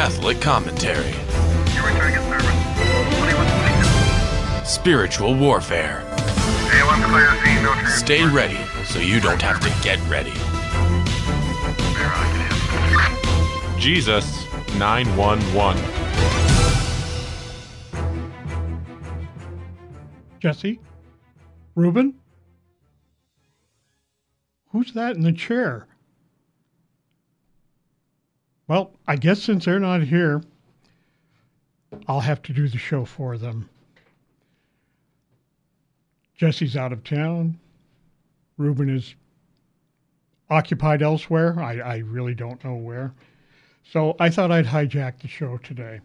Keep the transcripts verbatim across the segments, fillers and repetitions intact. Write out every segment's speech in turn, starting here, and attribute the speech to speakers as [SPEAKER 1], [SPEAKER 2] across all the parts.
[SPEAKER 1] Catholic commentary.
[SPEAKER 2] You're returning at service. twenty-one twenty-two.
[SPEAKER 1] Spiritual warfare.
[SPEAKER 2] A one clear, C, no transport.
[SPEAKER 1] Stay ready so you don't have to get ready.
[SPEAKER 3] Jesus nine one one.
[SPEAKER 4] Jesse? Reuben? Who's that in the chair? Well, I guess since they're not here, I'll have to do the show for them. Jesse's out of town. Reuben is occupied elsewhere. I, I really don't know where. So I thought I'd hijack the show today.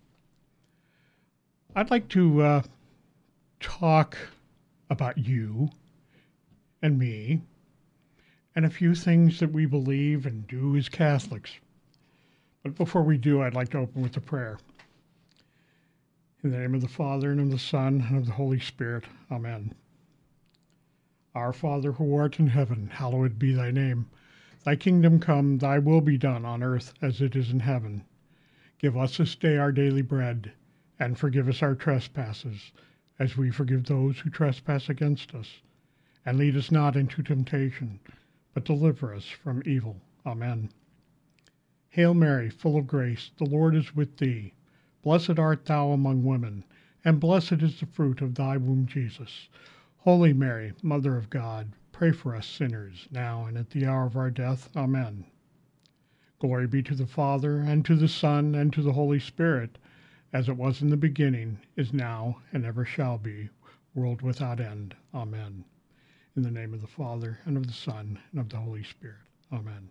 [SPEAKER 4] I'd like to uh, talk about you and me and a few things that we believe and do as Catholics. But before we do, I'd like to open with a prayer. In the name of the Father, and of the Son, and of the Holy Spirit. Amen. Our Father, who art in heaven, hallowed be thy name. Thy kingdom come, thy will be done on earth as it is in heaven. Give us this day our daily bread, and forgive us our trespasses, as we forgive those who trespass against us. And lead us not into temptation, but deliver us from evil. Amen. Hail Mary, full of grace, the Lord is with thee. Blessed art thou among women, and blessed is the fruit of thy womb, Jesus. Holy Mary, Mother of God, pray for us sinners, now and at the hour of our death. Amen. Glory be to the Father, and to the Son, and to the Holy Spirit, as it was in the beginning, is now, and ever shall be, world without end. Amen. In the name of the Father, and of the Son, and of the Holy Spirit. Amen.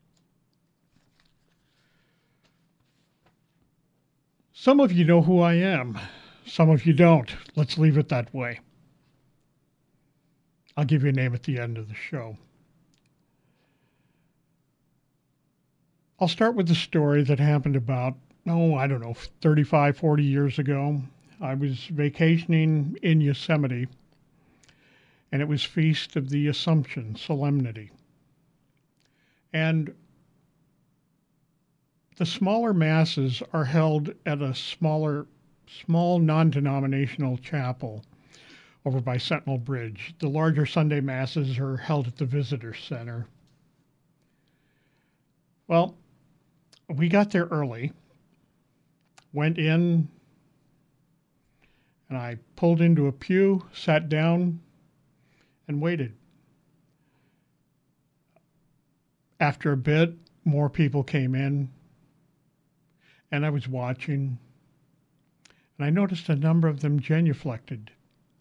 [SPEAKER 4] Some of you know who I am. Some of you don't. Let's leave it that way. I'll give you a name at the end of the show. I'll start with the story that happened about, oh, I don't know, thirty-five, forty years ago. I was vacationing in Yosemite, and it was Feast of the Assumption Solemnity. And the smaller masses are held at a smaller, small non-denominational chapel over by Sentinel Bridge. The larger Sunday masses are held at the Visitor Center. Well, we got there early, went in, and I pulled into a pew, sat down, and waited. After a bit, more people came in, and I was watching, and I noticed a number of them genuflected.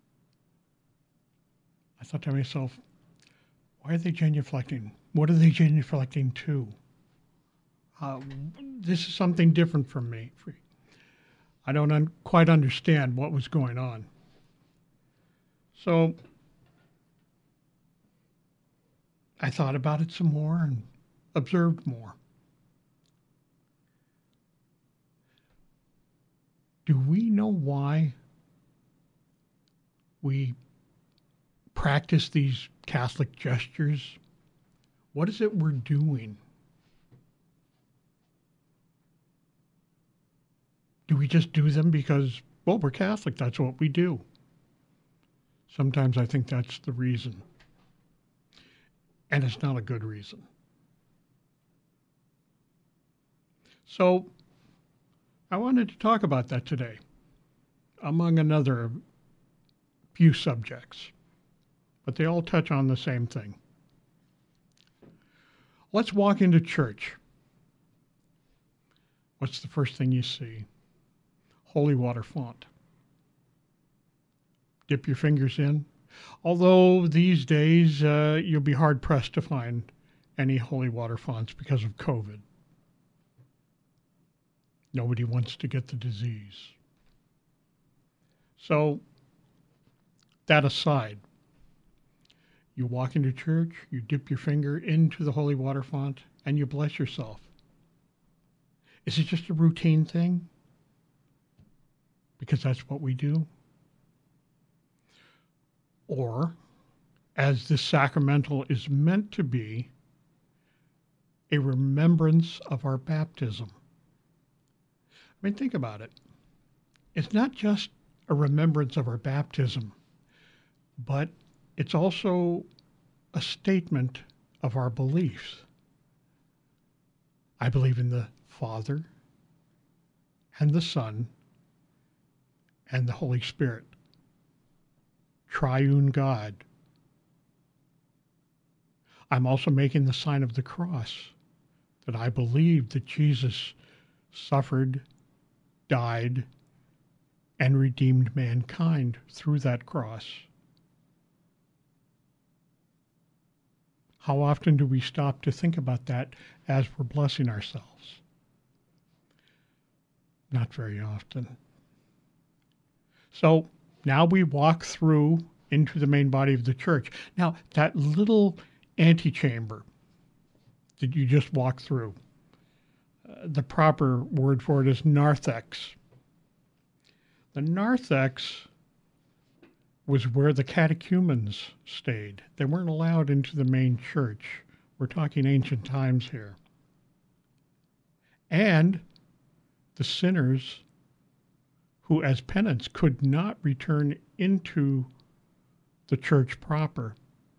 [SPEAKER 4] I thought to myself, why are they genuflecting? What are they genuflecting to? Uh, this is something different from me. I don't un- quite understand what was going on. So I thought about it some more and observed more. Do we know why we practice these Catholic gestures? What is it we're doing? Do we just do them because, well, we're Catholic, that's what we do? Sometimes I think that's the reason. And it's not a good reason. So I wanted to talk about that today, among another few subjects, but they all touch on the same thing. Let's walk into church. What's the first thing you see? Holy water font. Dip your fingers in. Although these days uh, you'll be hard-pressed to find any holy water fonts because of COVID. Nobody wants to get the disease. So, that aside, you walk into church, you dip your finger into the holy water font, and you bless yourself. Is it just a routine thing? Because that's what we do? Or, as this sacramental is meant to be, a remembrance of our baptism. mean, think about it. It's not just a remembrance of our baptism, but it's also a statement of our beliefs. I believe in the Father and the Son and the Holy Spirit, triune God. I'm also making the sign of the cross, that I believe that Jesus suffered, died, and redeemed mankind through that cross. How often do we stop to think about that as we're blessing ourselves? Not very often. So now we walk through into the main body of the church. Now, that little antechamber that you just walked through, uh, the proper word for it is narthex. The narthex was where the catechumens stayed. They weren't allowed into the main church. We're talking ancient times here. And the sinners who, as penance, could not return into the church proper.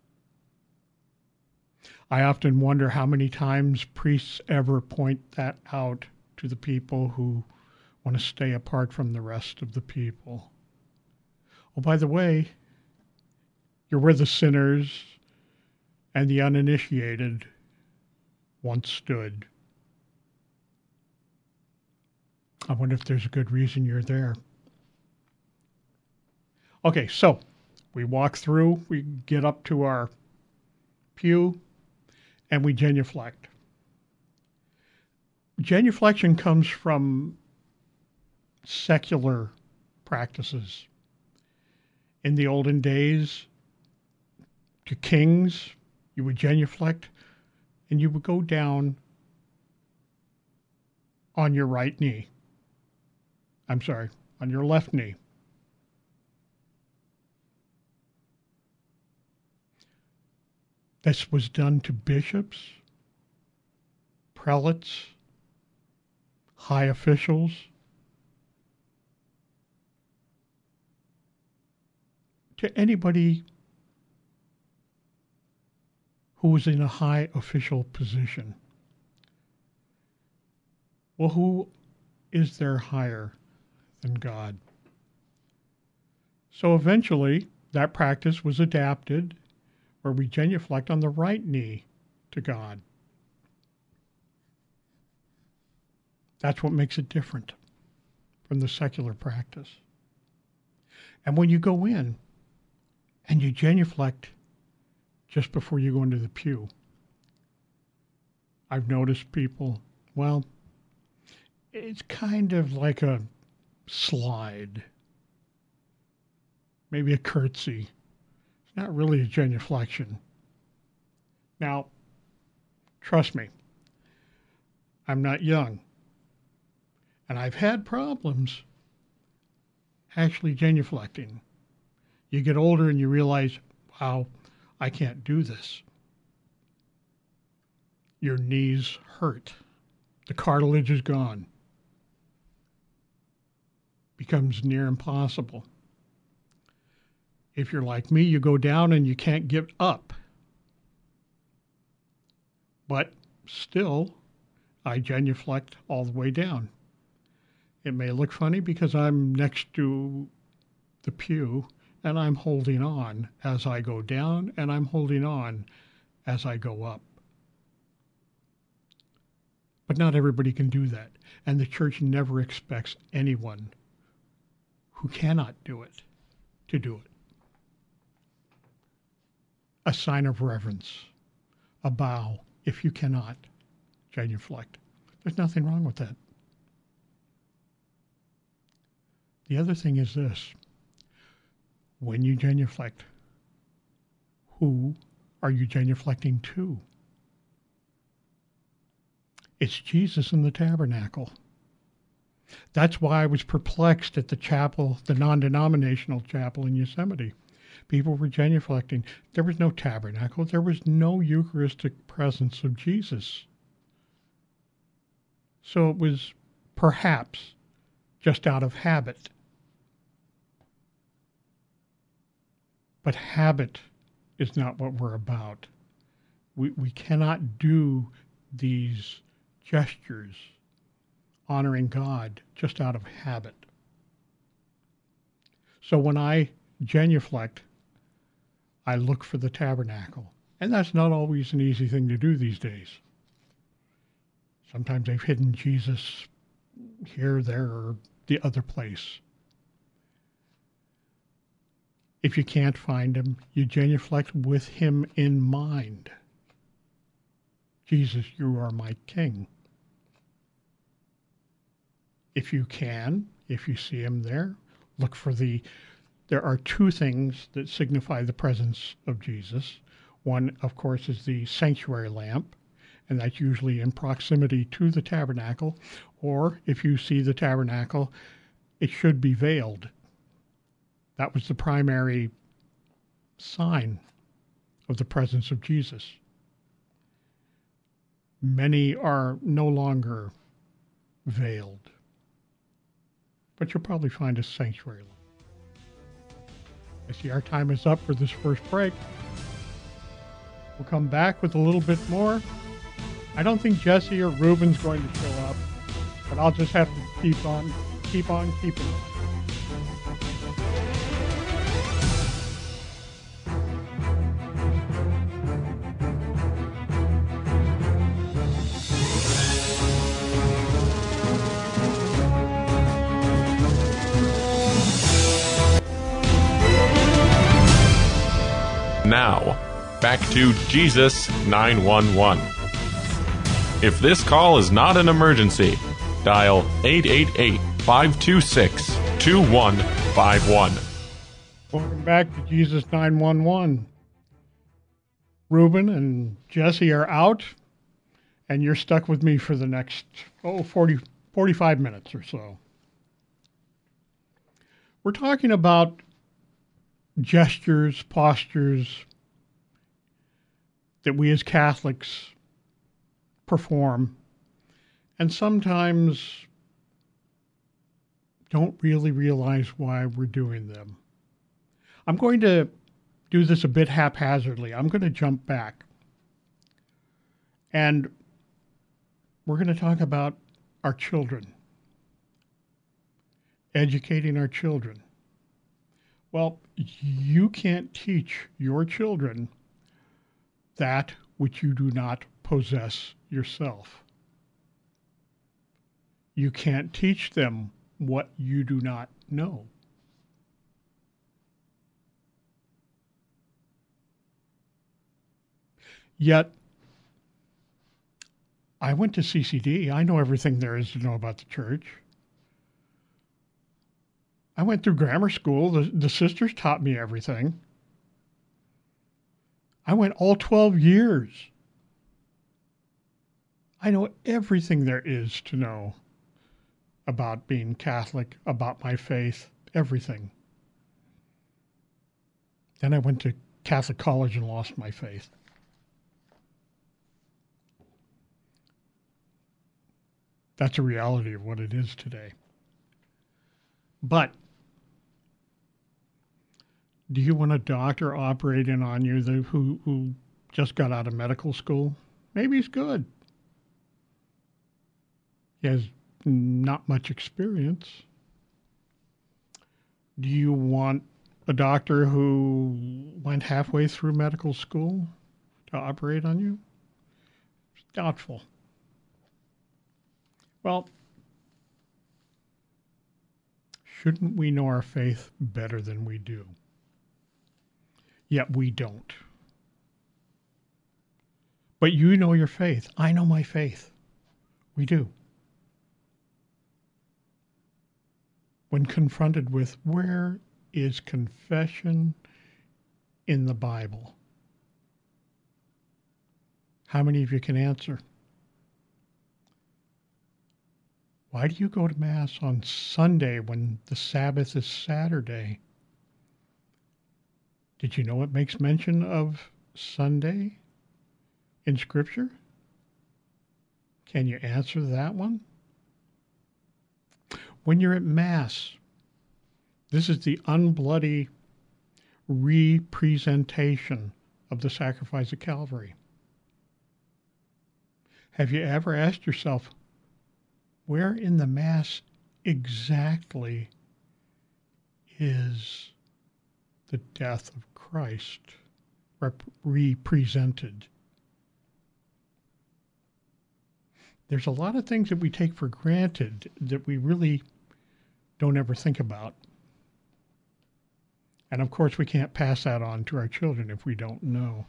[SPEAKER 4] I often wonder how many times priests ever point that out to the people who want to stay apart from the rest of the people. Oh, by the way, you're where the sinners and the uninitiated once stood. I wonder if there's a good reason you're there. Okay, so we walk through, we get up to our pew, and we genuflect. Genuflection comes from secular practices. In the olden days, to kings, you would genuflect, and you would go down on your right knee. I'm sorry, on your left knee. This was done to bishops, prelates, high officials, to anybody who was in a high official position. Well, who is there higher than God? So eventually, that practice was adapted, where we genuflect on the right knee to God. That's what makes it different from the secular practice. And when you go in and you genuflect just before you go into the pew, I've noticed people, well, it's kind of like a slide, maybe a curtsy. It's not really a genuflection. Now, trust me, I'm not young, and I've had problems actually genuflecting. You get older and you realize, wow, I can't do this. Your knees hurt. The cartilage is gone. Becomes near impossible. If you're like me, you go down and you can't get up. But still, I genuflect all the way down. It may look funny because I'm next to the pew and I'm holding on as I go down, and I'm holding on as I go up. But not everybody can do that. And the church never expects anyone who cannot do it to do it. A sign of reverence, a bow, if you cannot genuflect. There's nothing wrong with that. The other thing is this. When you genuflect, who are you genuflecting to? It's Jesus in the tabernacle. That's why I was perplexed at the chapel, the non-denominational chapel in Yosemite. People were genuflecting. There was no tabernacle. There was no Eucharistic presence of Jesus. So it was perhaps just out of habit. But habit is not what we're about. We, we cannot do these gestures honoring God just out of habit. So when I genuflect, I look for the tabernacle. And that's not always an easy thing to do these days. Sometimes they've hidden Jesus here, there, or the other place. If you can't find him, you genuflect with him in mind. Jesus, you are my King. If you can, if you see him there, look for the, there are two things that signify the presence of Jesus. One, of course, is the sanctuary lamp, and that's usually in proximity to the tabernacle. Or if you see the tabernacle, it should be veiled. That was the primary sign of the presence of Jesus. Many are no longer veiled, but you'll probably find a sanctuary lamp. I see our time is up for this first break. We'll come back with a little bit more. I don't think Jesse or Ruben's going to show up, but I'll just have to keep on, keep on, keeping on.
[SPEAKER 3] Now, back to Jesus nine one one. If this call is not an emergency, dial eight eight eight, five two six, two one five one.
[SPEAKER 4] Welcome back to Jesus nine one one. Ruben and Jesse are out, and you're stuck with me for the next, oh, forty, forty-five minutes or so. We're talking about gestures, postures that we as Catholics perform, and sometimes don't really realize why we're doing them. I'm going to do this a bit haphazardly. I'm going to jump back, and we're going to talk about our children, educating our children. Well, you can't teach your children that which you do not possess yourself. You can't teach them what you do not know. Yet, I went to C C D. I know everything there is to know about the church. I went through grammar school. The, the sisters taught me everything. I went all twelve years. I know everything there is to know about being Catholic, about my faith, everything. Then I went to Catholic college and lost my faith. That's a reality of what it is today. But do you want a doctor operating on you that, who, who just got out of medical school? Maybe he's good. He has not much experience. Do you want a doctor who went halfway through medical school to operate on you? It's doubtful. Well, shouldn't we know our faith better than we do? Yet we don't. But you know your faith. I know my faith. We do. When confronted with where is confession in the Bible, how many of you can answer? Why do you go to Mass on Sunday when the Sabbath is Saturday? Did you know it makes mention of Sunday in Scripture? Can you answer that one? When you're at Mass, this is the unbloody representation of the sacrifice of Calvary. Have you ever asked yourself, where in the Mass exactly is the death of Christ rep- represented? There's a lot of things that we take for granted that we really don't ever think about. And of course, we can't pass that on to our children if we don't know.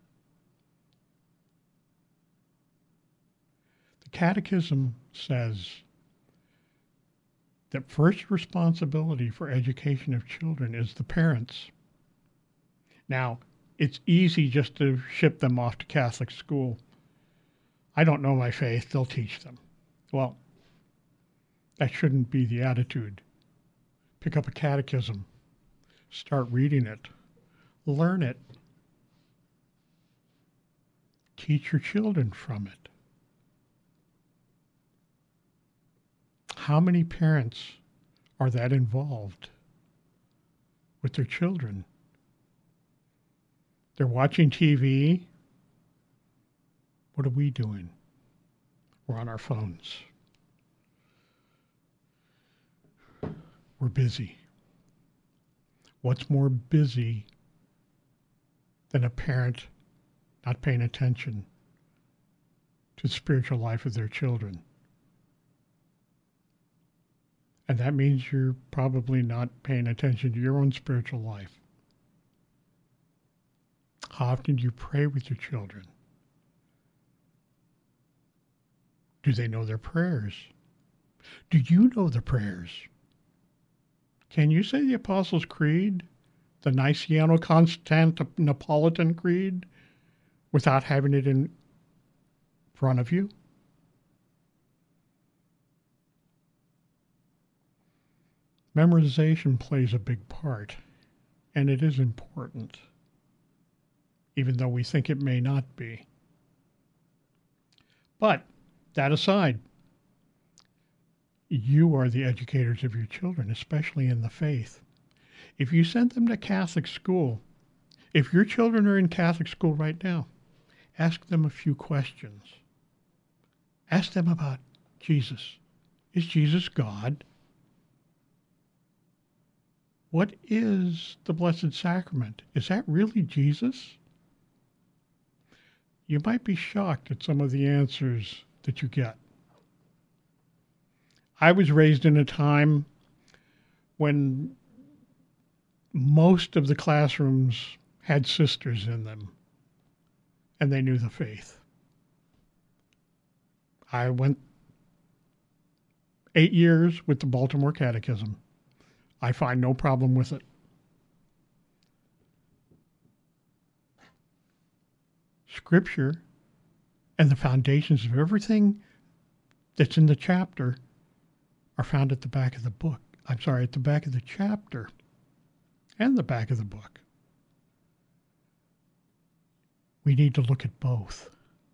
[SPEAKER 4] The Catechism says that first responsibility for education of children is the parents. Now, it's easy just to ship them off to Catholic school. I don't know my faith, they'll teach them. Well, that shouldn't be the attitude. Pick up a catechism, start reading it, learn it, teach your children from it. How many parents are that involved with their children? They're watching T V. What are we doing? We're on our phones. We're busy. What's more busy than a parent not paying attention to the spiritual life of their children? And that means you're probably not paying attention to your own spiritual life. How often do you pray with your children? Do they know their prayers? Do you know the prayers? Can you say the Apostles' Creed, the Niceno-Constantinopolitan Creed, without having it in front of you? Memorization plays a big part, and it is important, even though we think it may not be. But that aside, you are the educators of your children, especially in the faith. If you send them to Catholic school, if your children are in Catholic school right now, ask them a few questions. Ask them about Jesus. Is Jesus God? What is the Blessed Sacrament? Is that really Jesus? You might be shocked at some of the answers that you get. I was raised in a time when most of the classrooms had sisters in them, and they knew the faith. I went eight years with the Baltimore Catechism. I find no problem with it. Scripture and the foundations of everything that's in the chapter are found at the back of the book. I'm sorry, at the back of the chapter and the back of the book. We need to look at both.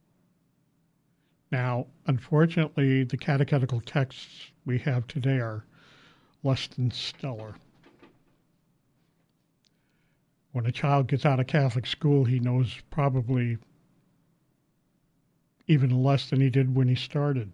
[SPEAKER 4] Now, unfortunately, the catechetical texts we have today are less than stellar. When a child gets out of Catholic school, he knows probably even less than he did when he started.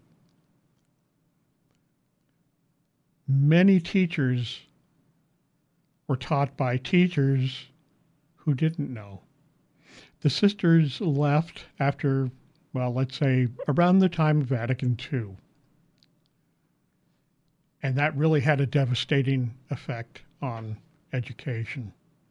[SPEAKER 4] Many teachers were taught by teachers who didn't know. The sisters left after, well, let's say around the time of Vatican Two. And that really had a devastating effect on education.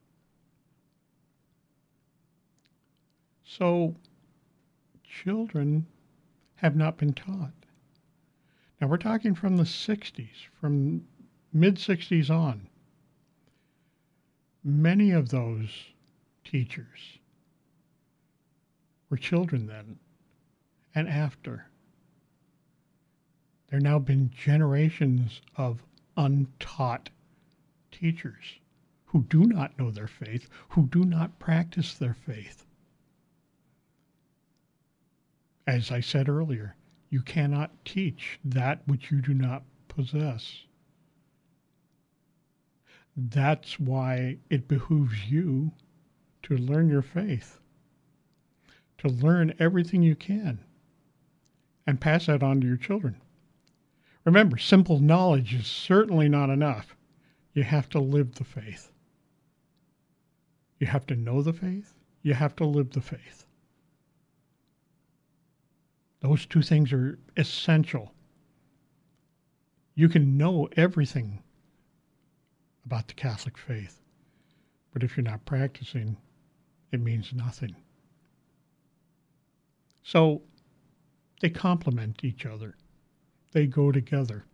[SPEAKER 4] So children have not been taught. Now we're talking from the sixties, from mid-sixties on. Many of those teachers were children then and after. There have now been generations of untaught teachers who do not know their faith, who do not practice their faith. As I said earlier, you cannot teach that which you do not possess. That's why it behooves you to learn your faith, to learn everything you can, and pass that on to your children. Remember, simple knowledge is certainly not enough. You have to live the faith. You have to know the faith. You have to live the faith. Those two things are essential. You can know everything about the Catholic faith, but if you're not practicing, it means nothing. So they complement each other. They go together.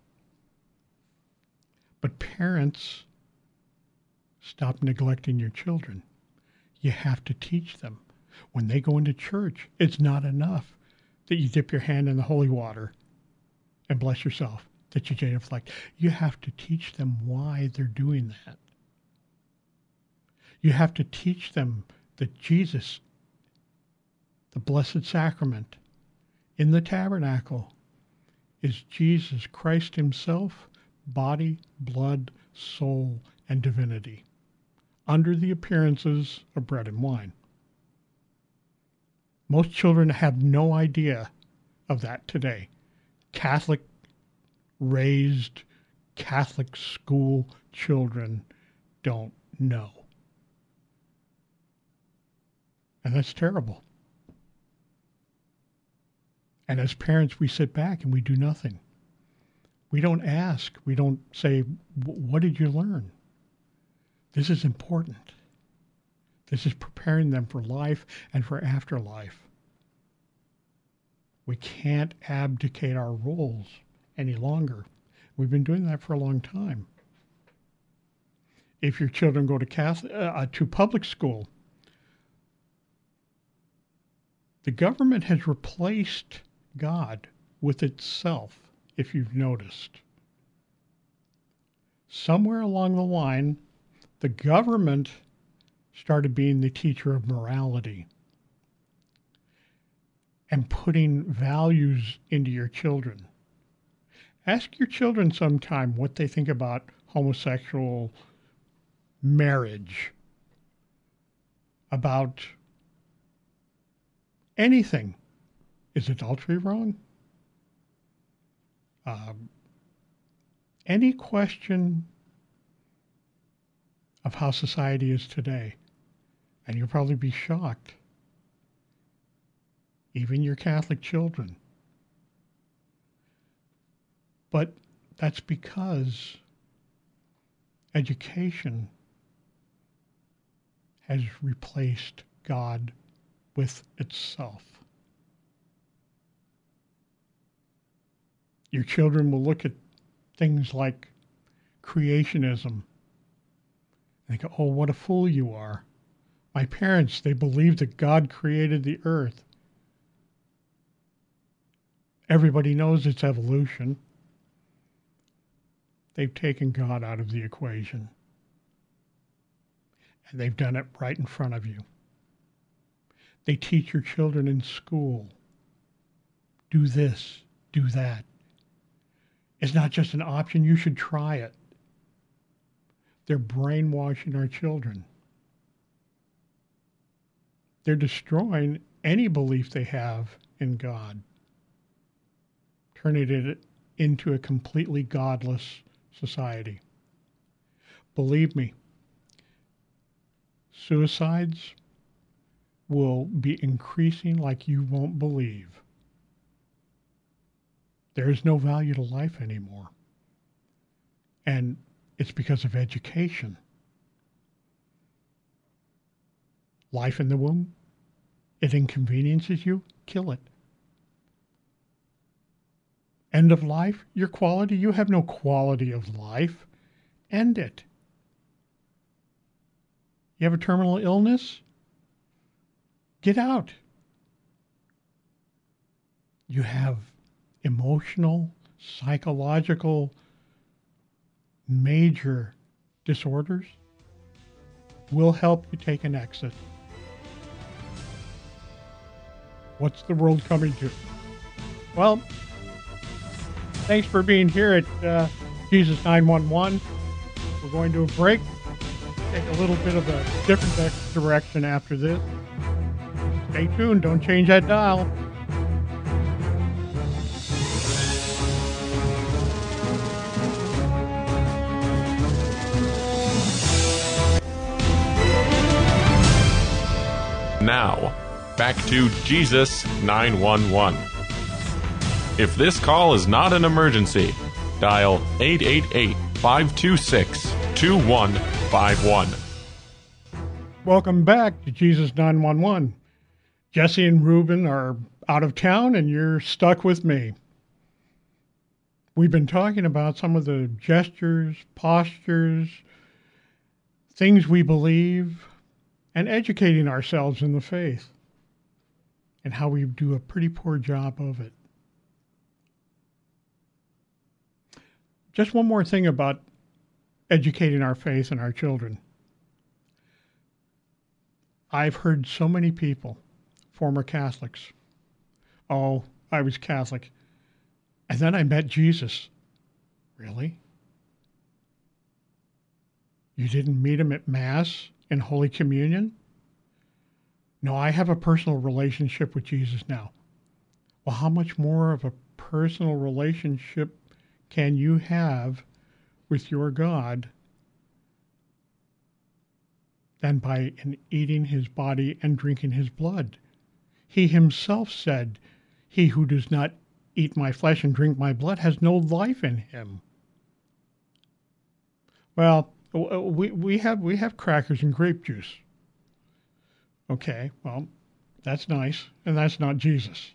[SPEAKER 4] But parents, stop neglecting your children. You have to teach them. When they go into church, it's not enough that you dip your hand in the holy water and bless yourself, that you genuflect. You have to teach them why they're doing that. You have to teach them that Jesus, the Blessed Sacrament, in the tabernacle, is Jesus Christ himself, body, blood, soul, and divinity, under the appearances of bread and wine. Most children have no idea of that today. Catholic raised, Catholic school children don't know. And that's terrible. And as parents, we sit back and we do nothing. We don't ask. We don't say, what did you learn? This is important. This is preparing them for life and for afterlife. We can't abdicate our roles any longer. We've been doing that for a long time. If your children go to Catholic, uh, to public school, the government has replaced God with itself, if you've noticed. Somewhere along the line, the government started being the teacher of morality and putting values into your children. Ask your children sometime what they think about homosexual marriage, about anything. Is adultery wrong? Um, any question of how society is today, and you'll probably be shocked. Even your Catholic children. But that's because education has replaced God with itself. Your children will look at things like creationism and go, oh, what a fool you are. My parents, they believed that God created the earth. Everybody knows it's evolution. They've taken God out of the equation. And they've done it right in front of you. They teach your children in school. Do this, do that. It's not just an option, you should try it. They're brainwashing our children. They're destroying any belief they have in God, turning it into a completely godless society. Believe me, suicides will be increasing like you won't believe. There is no value to life anymore. And it's because of education. Life in the womb, it inconveniences you, kill it. End of life, your quality, you have no quality of life. End it. You have a terminal illness? Get out. You have emotional, psychological, major disorders? We'll help you take an exit. What's the world coming to? Well, thanks for being here at uh, Jesus nine one one. We're going to a break. Take a little bit of a different direction after this. Stay tuned. Don't change that dial.
[SPEAKER 3] Now, back to Jesus nine one one. If this call is not an emergency, dial eight eight eight, five two six, two one five one.
[SPEAKER 4] Welcome back to Jesus nine one one. Jesse and Ruben are out of town and you're stuck with me. We've been talking about some of the gestures, postures, things we believe, and educating ourselves in the faith, and how we do a pretty poor job of it. Just one more thing about educating our faith and our children. I've heard so many people, former Catholics, oh, I was Catholic, and then I met Jesus. Really? You didn't meet him at Mass? In Holy Communion? No, I have a personal relationship with Jesus now. Well, how much more of a personal relationship can you have with your God than by in eating his body and drinking his blood? He himself said, "He who does not eat my flesh and drink my blood has no life in him." Well, We we have we have crackers and grape juice. Okay, well, that's nice, and that's not Jesus.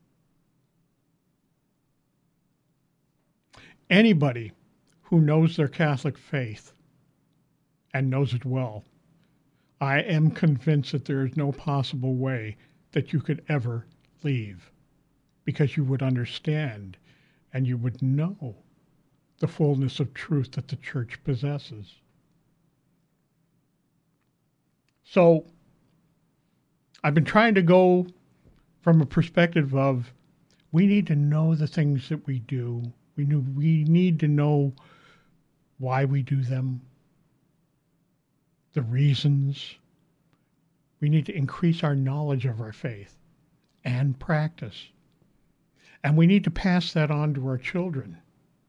[SPEAKER 4] Anybody who knows their Catholic faith and knows it well, I am convinced that there is no possible way that you could ever leave, because you would understand and you would know the fullness of truth that the Church possesses. So I've been trying to go from a perspective of we need to know the things that we do. We knew, we need to know why we do them, the reasons. We need to increase our knowledge of our faith and practice. And we need to pass that on to our children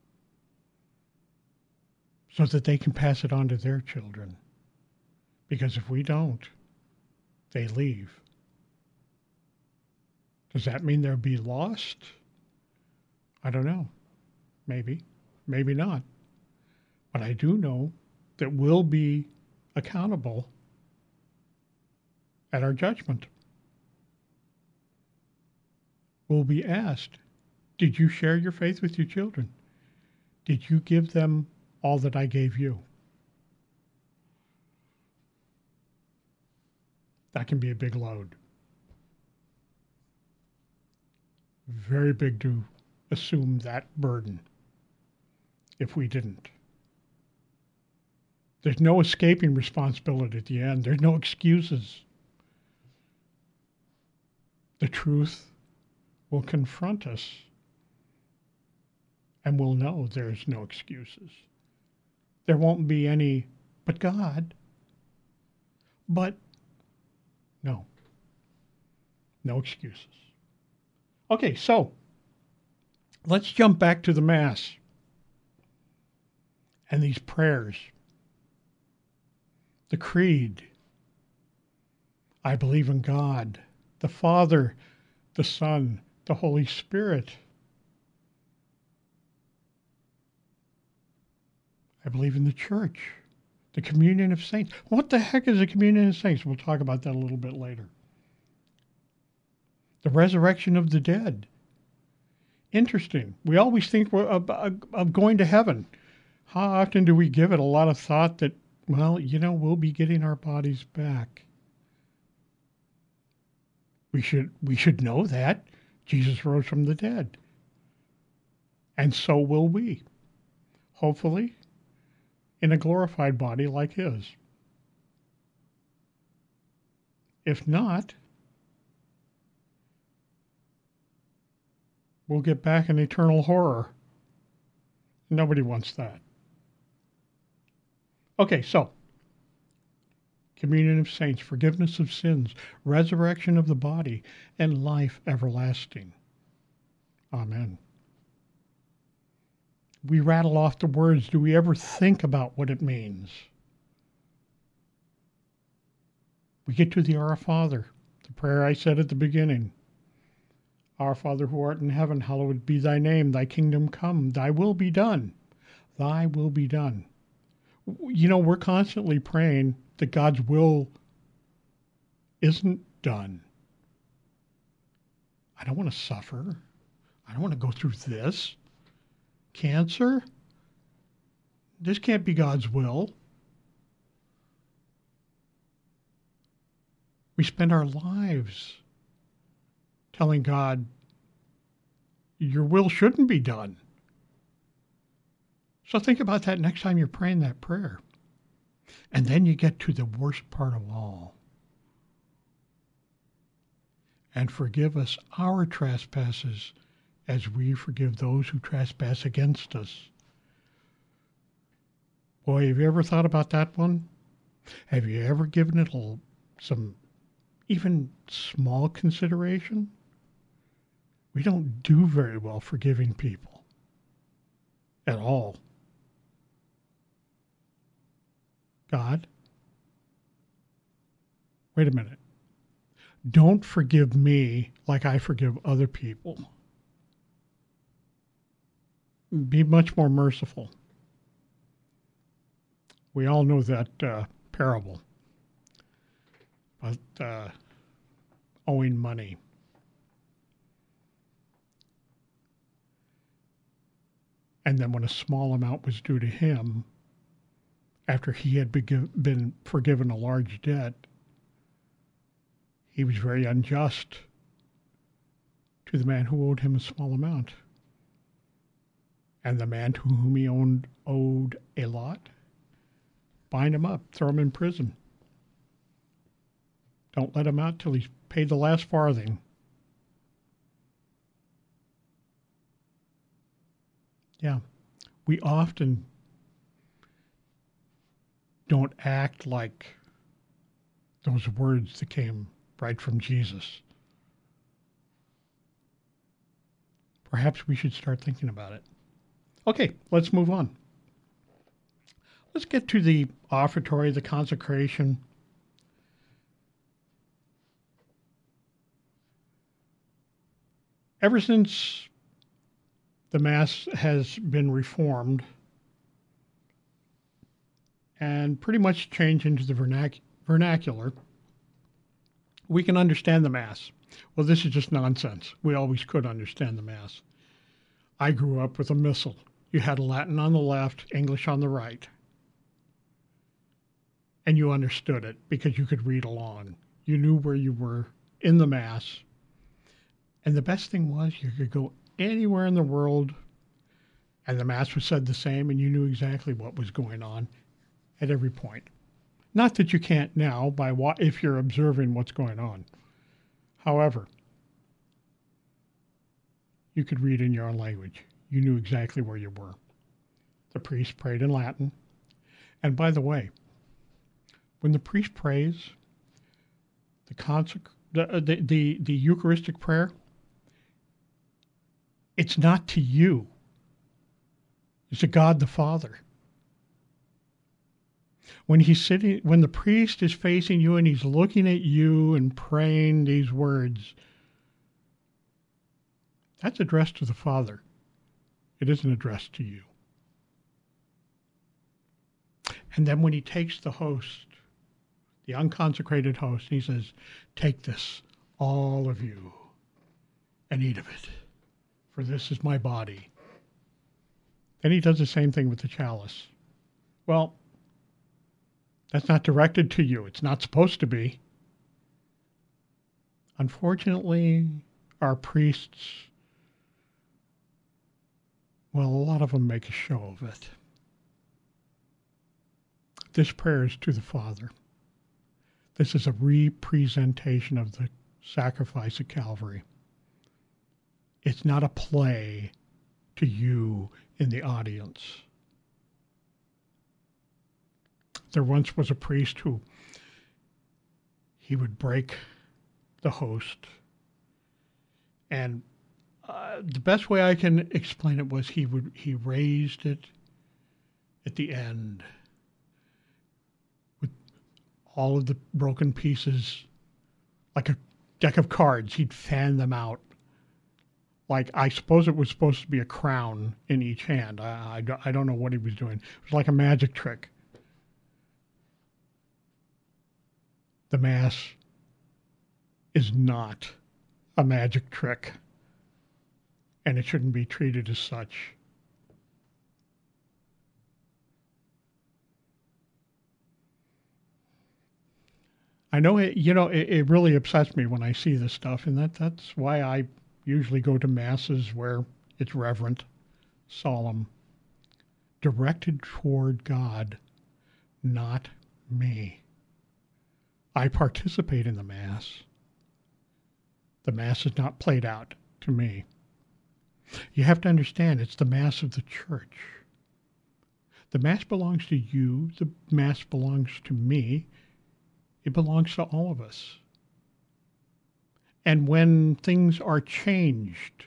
[SPEAKER 4] so that they can pass it on to their children. Because if we don't, they leave. Does that mean they'll be lost? I don't know. Maybe. Maybe not. But I do know that we'll be accountable at our judgment. We'll be asked, did you share your faith with your children? Did you give them all that I gave you? That can be a big load. Very big to assume that burden if we didn't. There's no escaping responsibility at the end. There's no excuses. The truth will confront us, and we'll know there's no excuses. There won't be any, but God. But no. No excuses. Okay, so let's jump back to the Mass and these prayers. The Creed. I believe in God, the Father, the Son, the Holy Spirit. I believe in the Church, the communion of saints. What the heck is a communion of saints? We'll talk about that a little bit later. The resurrection of the dead. Interesting. We always think we're of, of going to heaven. How often do we give it a lot of thought that, well, you know, we'll be getting our bodies back? We should we should know that Jesus rose from the dead. And so will we. Hopefully, in a glorified body like his. If not, we'll get back in eternal horror. Nobody wants that. Okay, so communion of saints, forgiveness of sins, resurrection of the body, and life everlasting. Amen. We rattle off the words. Do we ever think about what it means? We get to the Our Father, the prayer I said at the beginning. Our Father who art in heaven, hallowed be thy name. Thy kingdom come, thy will be done. Thy will be done. You know, we're constantly praying that God's will isn't done. I don't want to suffer. I don't want to go through this. Cancer? This can't be God's will. We spend our lives telling God, your will shouldn't be done. So think about that next time you're praying that prayer. And then you get to the worst part of all. And forgive us our trespasses as we forgive those who trespass against us. Boy, have you ever thought about that one? Have you ever given it a, some even small consideration? We don't do very well forgiving people at all. God, wait a minute. Don't forgive me like I forgive other people. Be much more merciful. We all know that uh, parable about uh, owing money. And then when a small amount was due to him, after he had been forgiven a large debt, he was very unjust to the man who owed him a small amount. And the man to whom he owned, owed a lot, bind him up, throw him in prison. Don't let him out till he's paid the last farthing. Yeah, we often don't act like those words that came right from Jesus. Perhaps we should start thinking about it. Okay, let's move on. Let's get to the offertory, the consecration. Ever since the Mass has been reformed and pretty much changed into the vernac- vernacular, we can understand the Mass. Well, this is just nonsense. We always could understand the Mass. I grew up with a missal. You had Latin on the left, English on the right. And you understood it because you could read along. You knew where you were in the Mass. And the best thing was you could go anywhere in the world and the Mass was said the same and you knew exactly what was going on at every point. Not that you can't now by what, if you're observing what's going on. However, you could read in your own language. You knew exactly where you were. The priest prayed in Latin. And by the way, when the priest prays, the, consec- the, the, the, the Eucharistic prayer, it's not to you. It's to God the Father. When he's sitting, when the priest is facing you and he's looking at you and praying these words, that's addressed to the Father. It isn't addressed to you. And then when he takes the host, the unconsecrated host, he says, take this, all of you, and eat of it, for this is my body. Then he does the same thing with the chalice. Well, that's not directed to you. It's not supposed to be. Unfortunately, our priests, well, a lot of them make a show of it. This prayer is to the Father. This is a representation of the sacrifice at Calvary. It's not a play to you in the audience. there once was a priest who he would break the host. And uh, the best way I can explain it was he would he raised it at the end with all of the broken pieces, like a deck of cards. He'd fan them out. Like, I suppose it was supposed to be a crown in each hand. I, I, I don't know what he was doing. It was like a magic trick. The Mass is not a magic trick, and it shouldn't be treated as such. I know it, you know, it, it really upsets me when I see this stuff, and that, that's why I usually go to masses where it's reverent, solemn, directed toward God, not me. I participate in the Mass. The Mass is not played out to me. You have to understand, it's the Mass of the Church. The Mass belongs to you. The Mass belongs to me. It belongs to all of us. And when things are changed,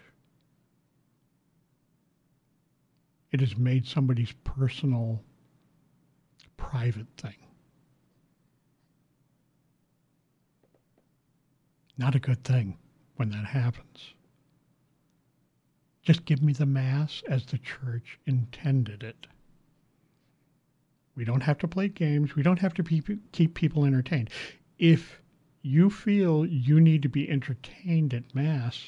[SPEAKER 4] it is made somebody's personal, private thing. Not a good thing when that happens. Just give me the Mass as the Church intended it. We don't have to play games. We don't have to pe- keep people entertained. If you feel you need to be entertained at Mass,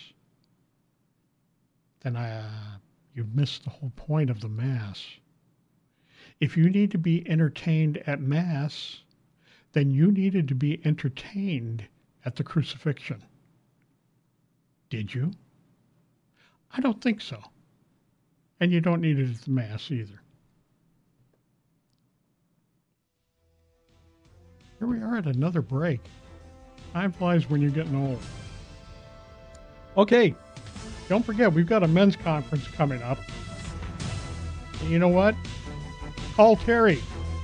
[SPEAKER 4] then uh, you've missed the whole point of the Mass. If you need to be entertained at Mass, then you needed to be entertained at the crucifixion. Did you? I don't think so. And you don't need it at the Mass either. Here we are at another break. Time flies when you're getting old. Okay, don't forget, we've got a men's conference coming up. And you know what? Call Terry.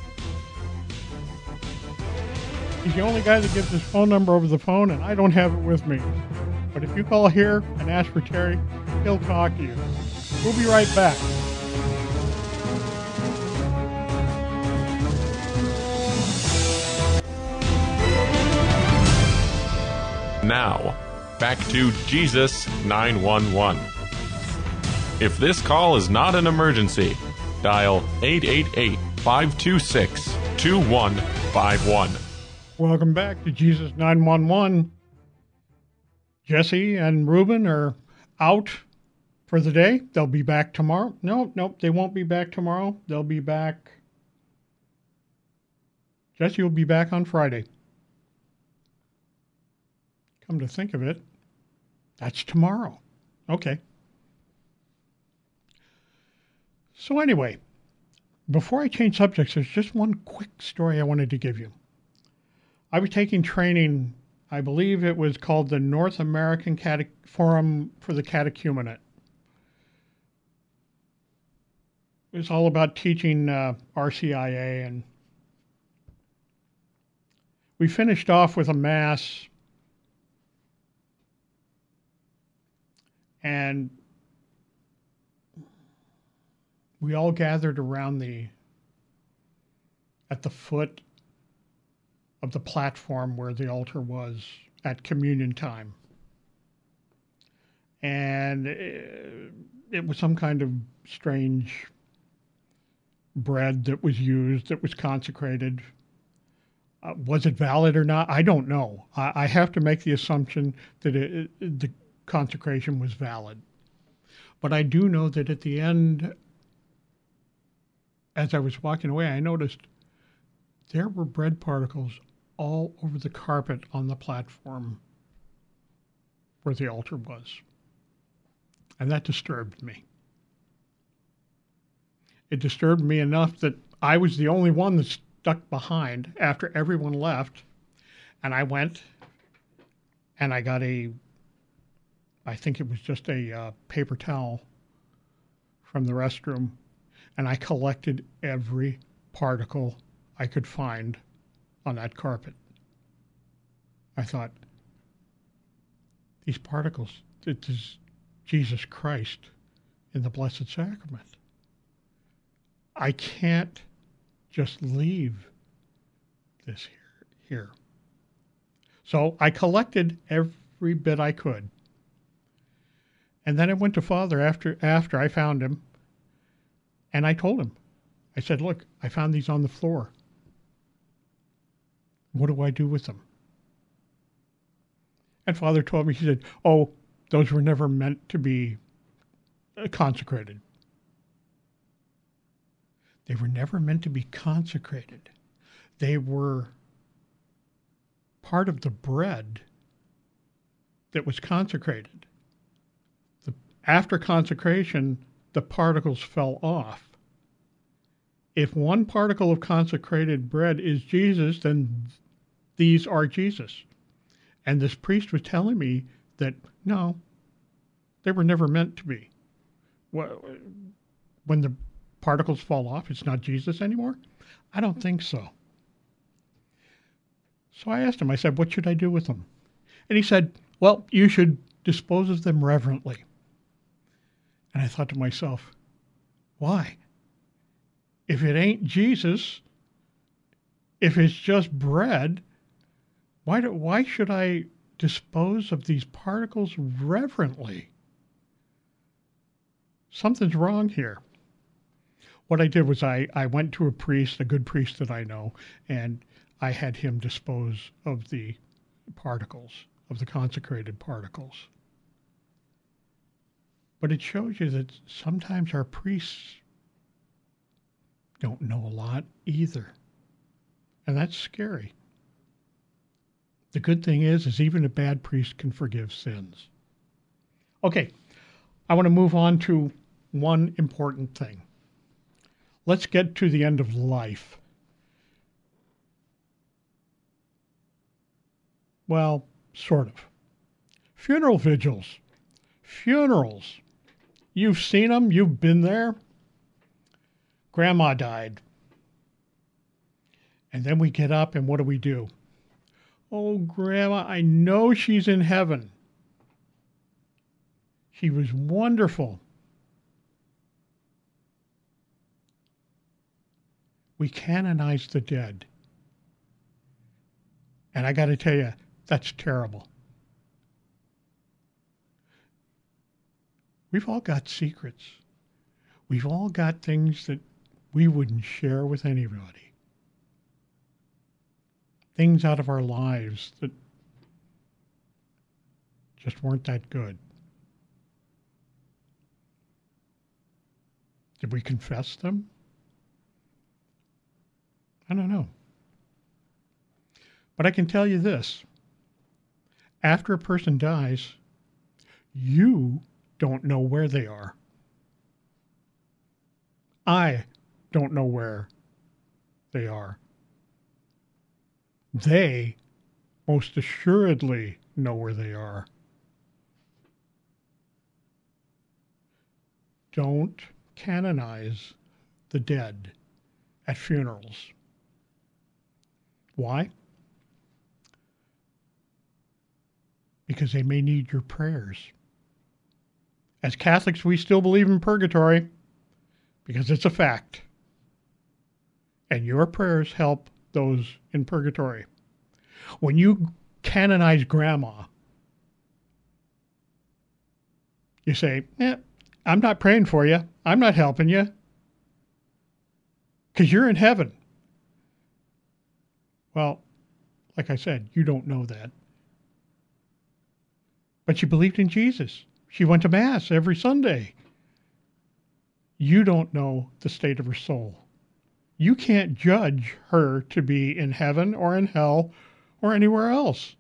[SPEAKER 4] He's the only guy that gives his phone number over the phone, and I don't have it with me. But if you call here and ask for Terry, he'll talk to you. We'll be right back.
[SPEAKER 3] Now, back to Jesus nine one one. If this call is not an emergency, dial eight eight eight, five two six, two one five one.
[SPEAKER 4] Welcome back to Jesus nine one one. Jesse and Ruben are out for the day. They'll be back tomorrow. No, no, they won't be back tomorrow. They'll be back. Jesse will be back on Friday. Come to think of it, that's tomorrow. Okay. So anyway, before I change subjects, there's just one quick story I wanted to give you. I was taking training, I believe it was called the North American Cate- Forum for the Catechumenate. It was all about teaching uh, R C I A, and we finished off with a Mass. And we all gathered around the, at the foot of the platform where the altar was at communion time. And it, it was some kind of strange bread that was used, that was consecrated. Uh, was it valid or not? I don't know. I, I have to make the assumption that it, it, the consecration was valid. But I do know that at the end, as I was walking away, I noticed there were bread particles all over the carpet on the platform where the altar was. And that disturbed me. It disturbed me enough that I was the only one that stuck behind after everyone left. And I went and I got a I think it was just a uh, paper towel from the restroom, and I collected every particle I could find on that carpet. I thought, these particles, it is Jesus Christ in the Blessed Sacrament. I can't just leave this here. here. So I collected every bit I could. And then I went to Father after after I found him, and I told him, I said, look, I found these on the floor. What do I do with them? And Father told me, he said, oh, those were never meant to be consecrated. They were never meant to be consecrated. They were part of the bread that was consecrated. The, after consecration, the particles fell off. If one particle of consecrated bread is Jesus, then these are Jesus. And this priest was telling me that, no, they were never meant to be. When the particles fall off, it's not Jesus anymore? I don't think so. So I asked him, I said, what should I do with them? And he said, well, you should dispose of them reverently. And I thought to myself, why? If it ain't Jesus, if it's just bread, why do, why should I dispose of these particles reverently? Something's wrong here. What I did was I, I went to a priest, a good priest that I know, and I had him dispose of the particles, of the consecrated particles. But it shows you that sometimes our priests don't know a lot either. And that's scary. The good thing is, is even a bad priest can forgive sins. Okay, I want to move on to one important thing. Let's get to the end of life. Well, sort of. Funeral vigils. Funerals. You've seen them. You've been there. Grandma died. And then we get up and what do we do? Oh, Grandma, I know she's in heaven. She was wonderful. We canonize the dead. And I got to tell you, that's terrible. We've all got secrets. We've all got things that we wouldn't share with anybody. Things out of our lives that just weren't that good. Did we confess them? I don't know. But I can tell you this. After a person dies, you don't know where they are. I don't know where they are. They most assuredly know where they are. Don't canonize the dead at funerals. Why? Because they may need your prayers. As Catholics, we still believe in purgatory because it's a fact. And your prayers help those in purgatory. When you canonize Grandma, you say, eh, I'm not praying for you. I'm not helping you. Because you're in heaven. Well, like I said, you don't know that. But she believed in Jesus. She went to Mass every Sunday. You don't know the state of her soul. You can't judge her to be in heaven or in hell or anywhere else.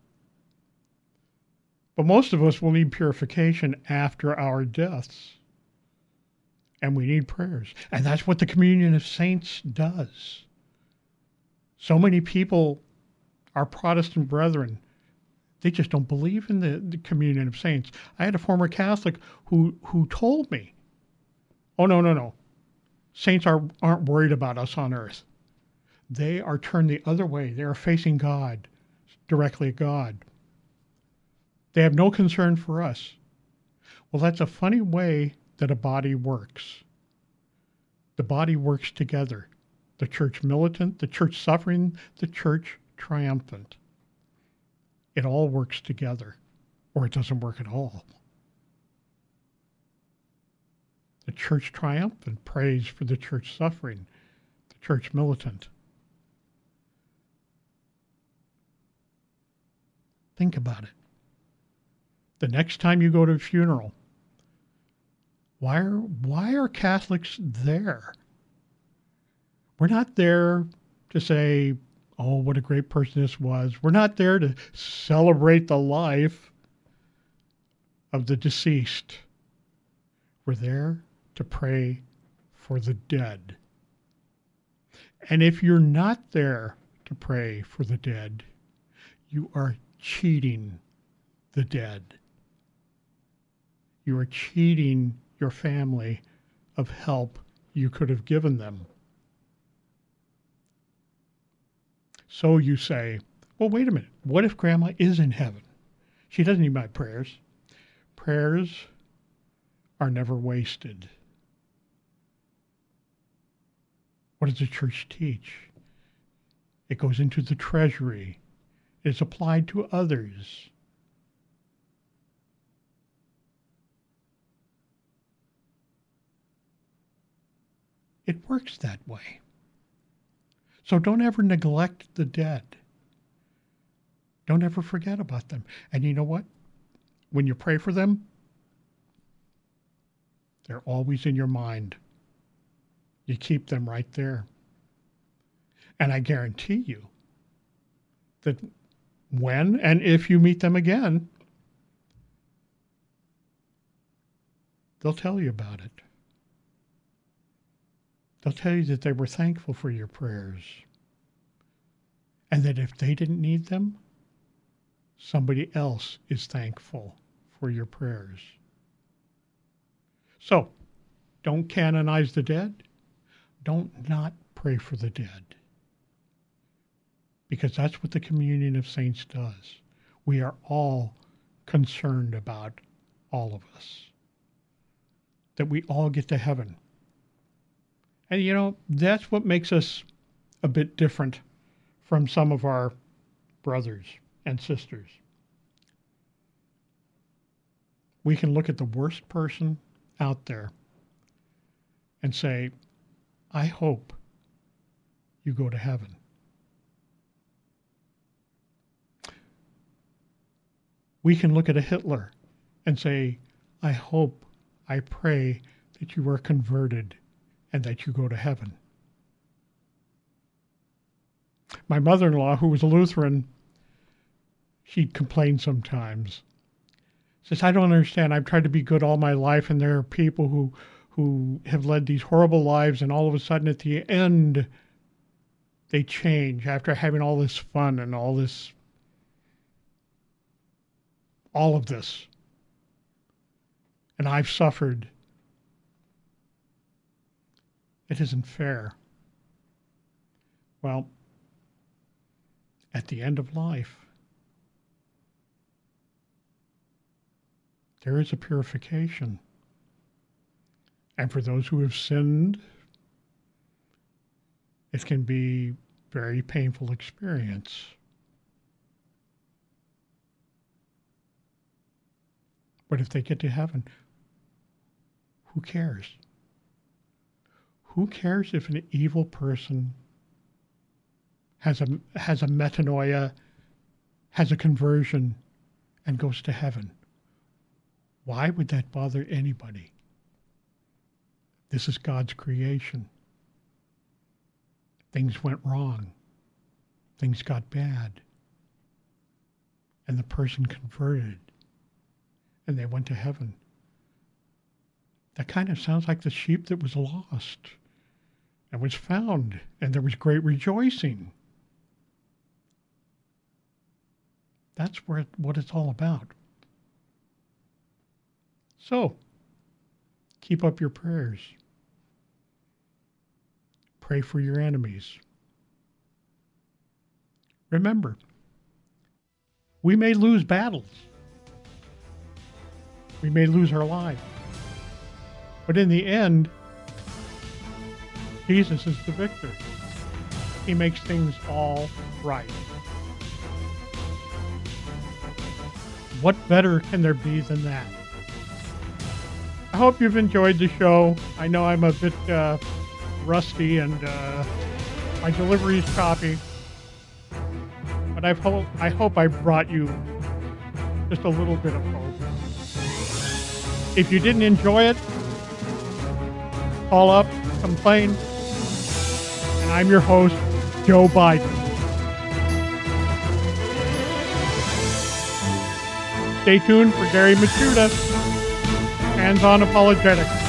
[SPEAKER 4] But most of us will need purification after our deaths. And we need prayers. And that's what the Communion of Saints does. So many people, our Protestant brethren, they just don't believe in the, the Communion of Saints. I had a former Catholic who, who told me, oh, no, no, no. Saints are, aren't worried about us on earth. They are turned the other way. They are facing God, directly at God. They have no concern for us. Well, that's a funny way that a body works. The body works together. The church militant, the church suffering, the church triumphant. It all works together, or it doesn't work at all. The church triumphant prays for the church suffering, the church militant. Think about it. The next time you go to a funeral, why are, why are Catholics there? We're not there to say, oh, what a great person this was. We're not there to celebrate the life of the deceased. We're there to pray for the dead. And if you're not there to pray for the dead, you are cheating the dead. You are cheating your family of help you could have given them. So you say, well, wait a minute. What if Grandma is in heaven? She doesn't need my prayers. Prayers are never wasted. What does the church teach? It goes into the treasury. It's applied to others. It works that way. So don't ever neglect the dead. Don't ever forget about them. And you know what? When you pray for them, they're always in your mind. You keep them right there. And I guarantee you that when and if you meet them again, they'll tell you about it. They'll tell you that they were thankful for your prayers. And that if they didn't need them, somebody else is thankful for your prayers. So, don't canonize the dead. Don't not pray for the dead. Because that's what the communion of saints does. We are all concerned about all of us. That we all get to heaven. And, you know, that's what makes us a bit different from some of our brothers and sisters. We can look at the worst person out there and say, I hope you go to heaven. We can look at a Hitler and say, I hope, I pray that you are converted and that you go to heaven. My mother-in-law, who was a Lutheran, she'd complain sometimes. Says, I don't understand. I've tried to be good all my life, and there are people who, who have led these horrible lives, and all of a sudden at the end, they change after having all this fun and all this, all of this. And I've suffered. It isn't fair. Well, at the end of life, there is a purification. And for those who have sinned, it can be a very painful experience. But if they get to heaven, who cares? Who cares if an evil person has a has a metanoia, has a conversion, and goes to heaven? Why would that bother anybody? This is God's creation. Things went wrong. Things got bad. And the person converted. And they went to heaven. That kind of sounds like the sheep that was lost and was found, and there was great rejoicing. That's where it, what it's all about. So, keep up your prayers. Pray for your enemies. remember, we may lose battles. We may lose our lives. But in the end, Jesus is the victor. He makes things all right. What better can there be than that? I hope you've enjoyed the show. I know I'm a bit uh, rusty and uh, my delivery is choppy. But I hope, I hope I brought you just a little bit of hope. If you didn't enjoy it, call up, complain. And I'm your host, Joe Biden. Stay tuned for Gary Machuda, Hands On Apologetics.